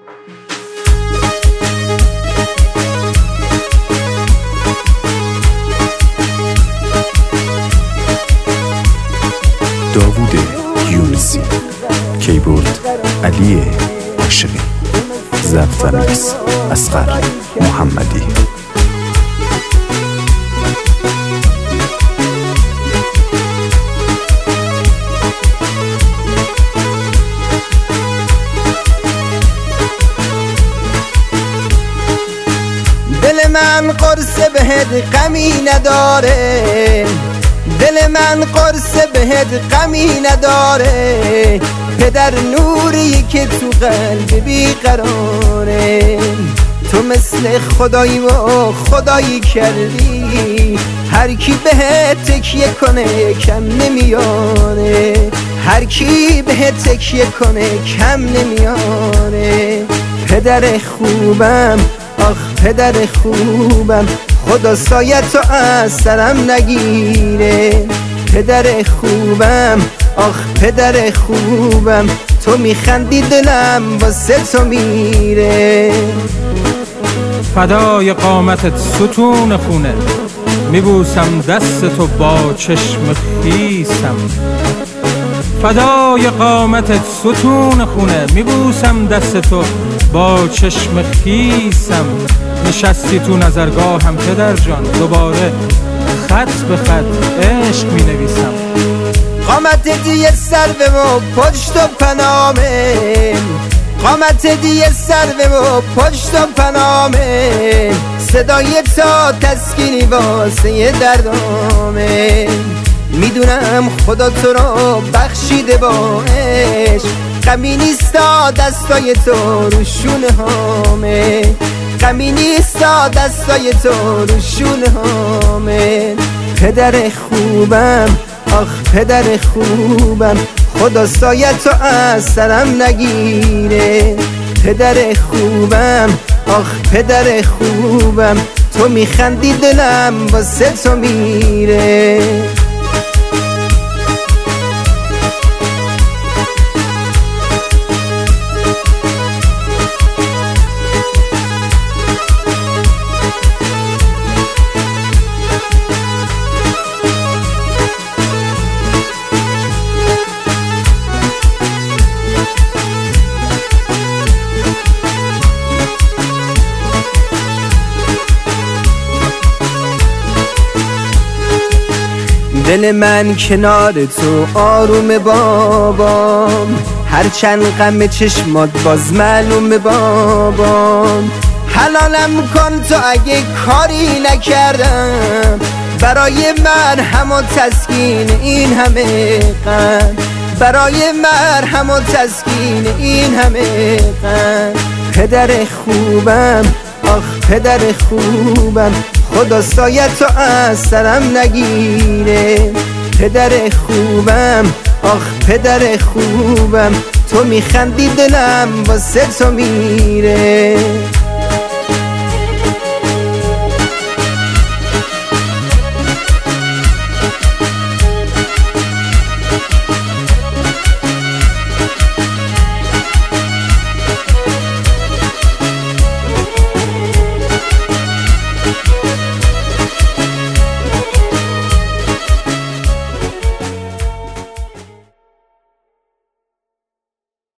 داوود یونسی، کیبورد علی عاشقی، ضبط و میکس اصغر محمدی. دل من قرص بهت غمی نداره، دل من قرص بهت غمی نداره، پدر نوری که تو قلب بیقراره. تو مثل خدایی و خدایی کردی، هر کی بهت تکیه کنه کم نمیاره، هر کی بهت تکیه کنه کم نمیاره. پدر خوبم آخ پدر خوبم، خدا سایت تو از سرم نگیره. پدر خوبم آخ پدر خوبم، تو میخندی دلم واسه تو میره. فدای قامتت ستون خونه، میبوسم دست تو با چشم خیسم. فدای قامتت ستون خونه، میبوسم دست تو با چشم خیسم. نشستی تو نظرگاهم پدر جان، دوباره خط به خط عشق می نویسم. قامت دیه سروه و پشت و پنامه، قامت دیه سروه و پشت و پنامه، صدای تا تسکینی واسه دردامه. میدونم خدا تو رو بخشیده با عشق، غمی نیستا دستای تو رو شونه هامه، غمی نیستا دستای تو رو شونه هامه. پدر خوبم آخ پدر خوبم، خدا سایت تو از سرم نگیره. پدر خوبم آخ پدر خوبم، تو میخندی دلم واسه تو میره. دل من کنار تو آروم بابام، هرچند غم چشمات باز معلوم بابام. حلالم کن تو اگه کاری نکردم، برای مرهم و تسکین این همه غم، برای مرهم و تسکین این همه غم. پدر خوبم آخ پدر خوبم، خدا سایت تو از سرم نگیره. پدر خوبم آخ پدر خوبم، تو میخندی دلم واسه تو میره.